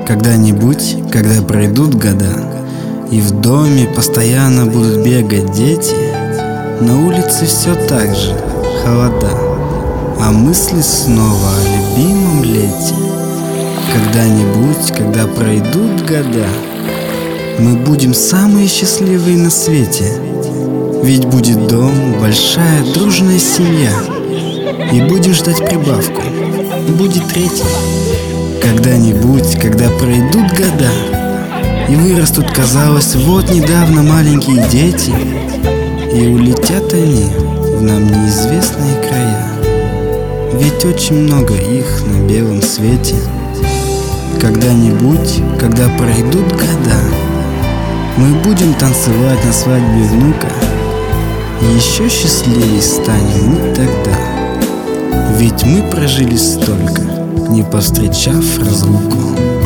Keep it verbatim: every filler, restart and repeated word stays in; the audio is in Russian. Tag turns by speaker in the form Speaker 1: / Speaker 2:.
Speaker 1: Когда-нибудь, когда пройдут года, и в доме постоянно будут бегать дети, на улице все так же холода, а мысли снова о любимом лете. Когда-нибудь, когда пройдут года, мы будем самые счастливые на свете. Ведь будет дом, большая дружная семья, и будем ждать прибавку, будет третий. Когда-нибудь, когда пройдут года, и вырастут, казалось, вот недавно маленькие дети, и улетят они в нам неизвестные края. Ведь очень много их на белом свете. Когда-нибудь, когда пройдут года, мы будем танцевать на свадьбе внука, и еще счастливее станем мы тогда. Ведь мы прожили столько, не повстречав разлуку.